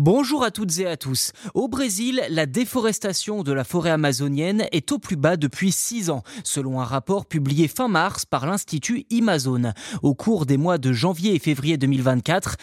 Bonjour à toutes et à tous. Au Brésil, la déforestation de la forêt amazonienne est au plus bas depuis 6 ans, selon un rapport publié fin mars par l'Institut Amazon. Au cours des mois de janvier et février 2024,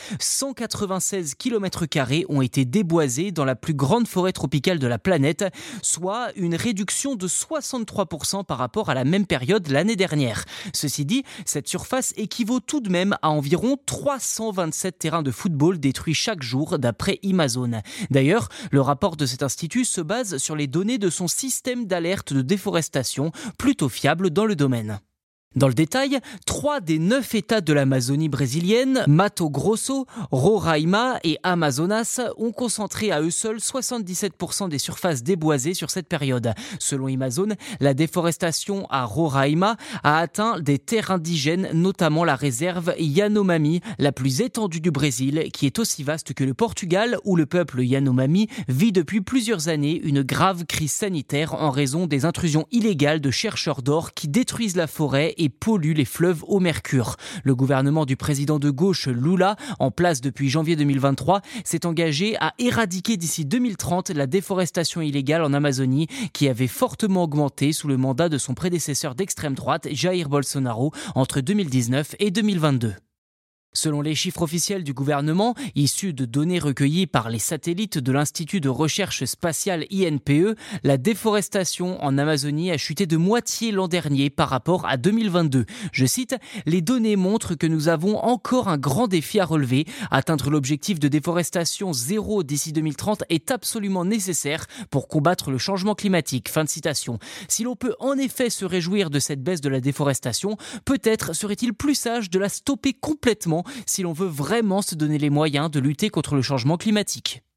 196 km² ont été déboisés dans la plus grande forêt tropicale de la planète, soit une réduction de 63% par rapport à la même période l'année dernière. Ceci dit, cette surface équivaut tout de même à environ 327 terrains de football détruits chaque jour d'après Amazon. D'ailleurs, le rapport de cet institut se base sur les données de son système d'alerte de déforestation, plutôt fiable dans le domaine. Dans le détail, 3 des 9 États de l'Amazonie brésilienne, Mato Grosso, Roraima et Amazonas, ont concentré à eux seuls 77% des surfaces déboisées sur cette période. Selon Amazon, la déforestation à Roraima a atteint des terres indigènes, notamment la réserve Yanomami, la plus étendue du Brésil, qui est aussi vaste que le Portugal, où le peuple Yanomami vit depuis plusieurs années une grave crise sanitaire en raison des intrusions illégales de chercheurs d'or qui détruisent la forêt et pollue les fleuves au mercure. Le gouvernement du président de gauche Lula, en place depuis janvier 2023, s'est engagé à éradiquer d'ici 2030 la déforestation illégale en Amazonie qui avait fortement augmenté sous le mandat de son prédécesseur d'extrême droite Jair Bolsonaro entre 2019 et 2022. Selon les chiffres officiels du gouvernement, issus de données recueillies par les satellites de l'Institut de recherche spatiale INPE, la déforestation en Amazonie a chuté de moitié l'an dernier par rapport à 2022. Je cite, « Les données montrent que nous avons encore un grand défi à relever. Atteindre l'objectif de déforestation zéro d'ici 2030 est absolument nécessaire pour combattre le changement climatique. » Fin de citation. Si l'on peut en effet se réjouir de cette baisse de la déforestation, peut-être serait-il plus sage de la stopper complètement si l'on veut vraiment se donner les moyens de lutter contre le changement climatique.